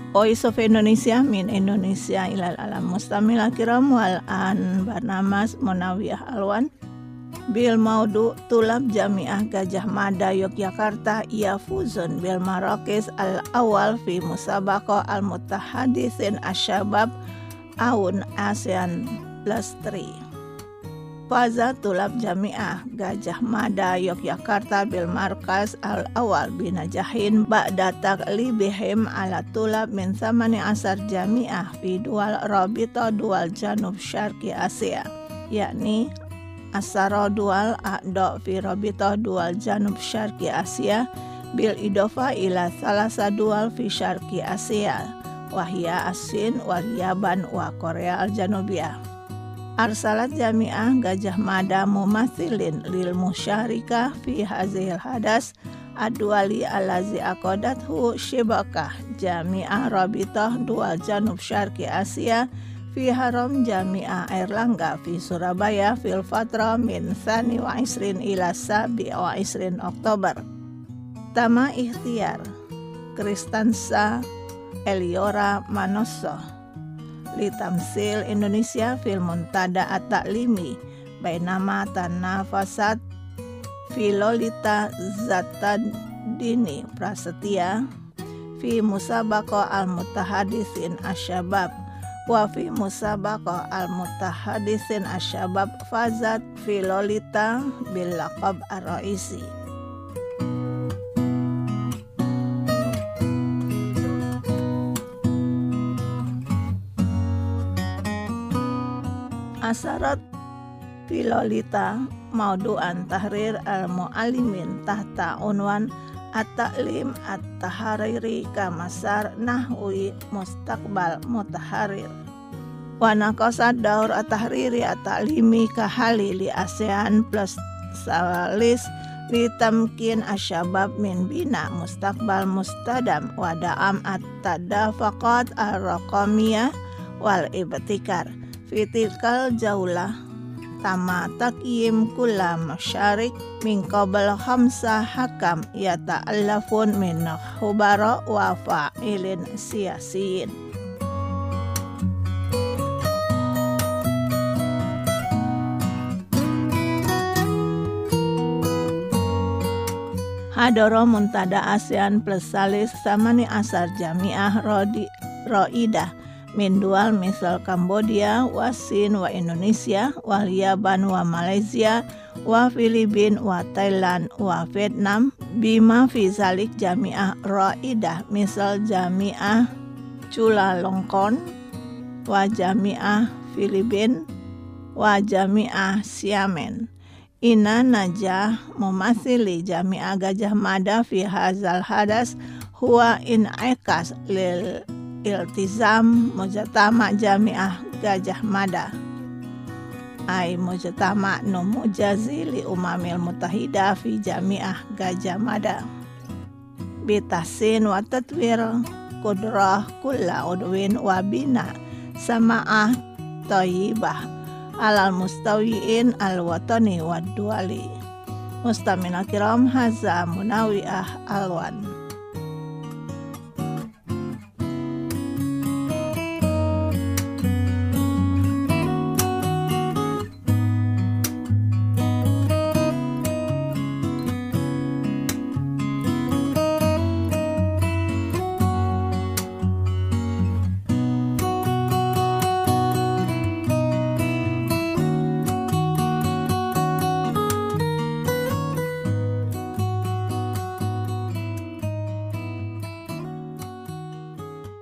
Voice of Indonesia min Indonesia ilal alam. Mustamila kiram wal an barnamas Munawiyah Alwan bil maudu tulab Jamiah Gajah Mada Yogyakarta yafuzun bil marokis al awal fi musabaqah al mutahadisin asyabab aun ASEAN plus 3. Faza tulab Jamiah Gajah Mada Yogyakarta bil markas al awal binajahin ba'da taklibihim ala tulab min samani asar jamiah fi dual rabita dual janub syarqi Asia, yakni asara dual a'da fi rabita dual janub syarqi Asia bil idofa ila salasa dual fi syarqi Asia wahya As-Sin wal Yaban wa Korea al-Janubiyah. Arsalat Jamiah Gajah Mada mumathilin lil musyarikah fi hazil hadas adwali alazi aqadathu syibakah Jamiah Rabitah Dual Janub Syarqi Asia fi haram Jamiah Airlangga fi Surabaya fil fatra min thani wa isrin ila sabi wa isrin Oktober. Tama ikhtiar Kristansa Eliora Manosso litamsil Indonesia fil muntada at-ta'limi bainama tanafasat filolita zatadini prasetya fi musabaqah al-mutahadisin asyabab wa fi musabaqah al-mutahadisin asyabab fazat filolita bil laqab ar-raisi. Asarat filolita maudu'an tahrir al-mu'alimin tahta unwan at-ta'lim at-tahariri kamasar nahwi mustaqbal mutaharir wa naqasad daur at-tahriri at-ta'limi kahali li ASEAN plus salis li tamkin asyabab min bina mustaqbal mustadam wa da'am at-tadafaqat ar-raqamiyah wal ibtikar. Fitilkal jaulah tama takyim kula masyarik min qabal khamsa hakam yata'allafun min khubara wa fa'ilin siyasiyin. Hadoro muntada ASEAN plus salis samani asar Jamiah Roidah min dual misal Kambodia wa Sin wa Indonesia wa Yaban wa Malaysia wa Filipin wa Thailand wa Vietnam bima fi zalik Jamiah Raidah misal Jamiah Chulalongkorn wa Jamiah Filipin wa Jamiah Xiamen. Ina najah mumathili Jamiah Gajah Mada fi hazal hadas huwa in aikas lil iltizam mujtama Jamiah Gajah Mada ay mujtama no mujazi li umamil mutahida fi Jamiah Gajah Mada bitahsin wa tatwir qudrah kulla udwin wa bina sama'ah thayyibah alal mustawiin al watani wad duali. Mustamina kiram haza Munawiyah Alwan.